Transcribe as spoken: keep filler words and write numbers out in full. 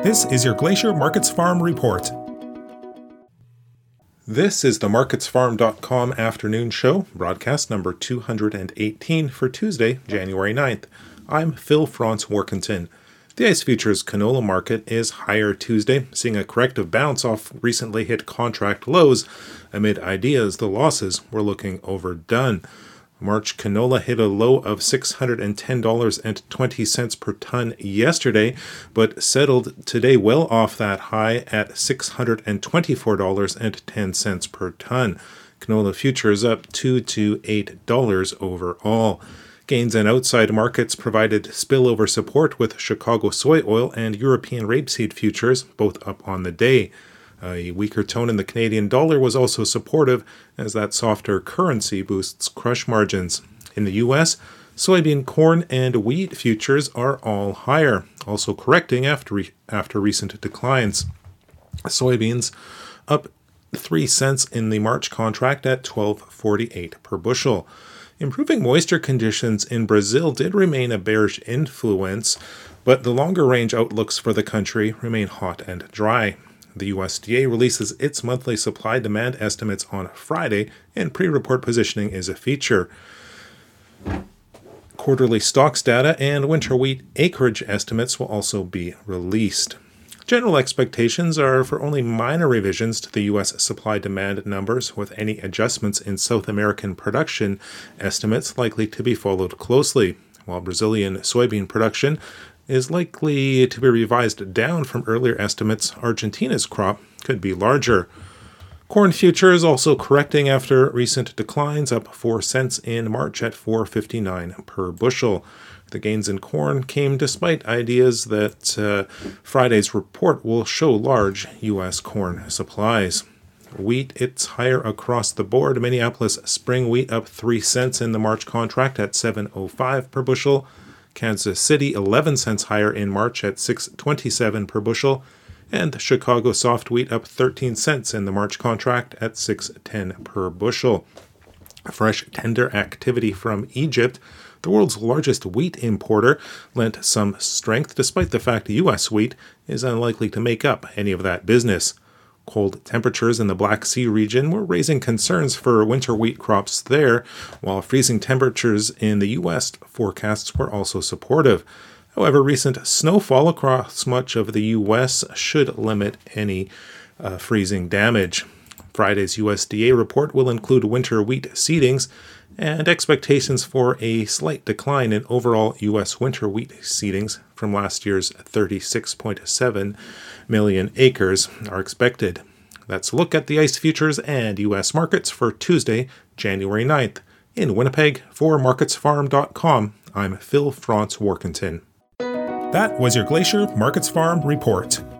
This is your Glacier Markets Farm Report. This is the markets farm dot com afternoon show, broadcast number two hundred eighteen for Tuesday, January ninth. I'm Phil Franz Workington. The ICE Futures canola market is higher Tuesday, seeing a corrective bounce off recently hit contract lows amid ideas the losses were looking overdone. March canola hit a low of six hundred ten dollars and twenty cents per ton yesterday, but settled today well off that high at six hundred twenty-four dollars and ten cents per ton. Canola futures up two to eight dollars overall. Gains in outside markets provided spillover support with Chicago soy oil and European rapeseed futures both up on the day. A weaker tone in the Canadian dollar was also supportive as that softer currency boosts crush margins. In the U S, soybean, corn, and wheat futures are all higher, also correcting after re- after recent declines. Soybeans up three cents in the March contract at twelve forty-eight per bushel. Improving moisture conditions in Brazil did remain a bearish influence, but the longer range outlooks for the country remain hot and dry. The U S D A releases its monthly supply-demand estimates on Friday, and pre-report positioning is a feature. Quarterly stocks data and winter wheat acreage estimates will also be released. General expectations are for only minor revisions to the U S supply-demand numbers, with any adjustments in South American production estimates likely to be followed closely, while Brazilian soybean production is likely to be revised down from earlier estimates. Argentina's crop could be larger. Corn futures also correcting after recent declines, up four cents in March at four fifty-nine per bushel. The gains in corn came despite ideas that uh, Friday's report will show large U S corn supplies. Wheat, it's higher across the board. Minneapolis spring wheat up three cents in the March contract at seven oh five per bushel. Kansas City eleven cents higher in March at six twenty-seven per bushel, and Chicago soft wheat up thirteen cents in the March contract at six ten per bushel. Fresh tender activity from Egypt, the world's largest wheat importer, lent some strength despite the fact U S wheat is unlikely to make up any of that business. Cold temperatures in the Black Sea region were raising concerns for winter wheat crops there, while freezing temperatures in the U S forecasts were also supportive. However, recent snowfall across much of the U S should limit any uh, freezing damage. Friday's U S D A report will include winter wheat seedings and expectations for a slight decline in overall U S winter wheat seedings from last year's thirty-six point seven million acres are expected. That's a look at the ICE futures and U S markets for Tuesday, January ninth. In Winnipeg, for markets farm dot com, I'm Phil Franz Workington. That was your Glacier Markets Farm Report.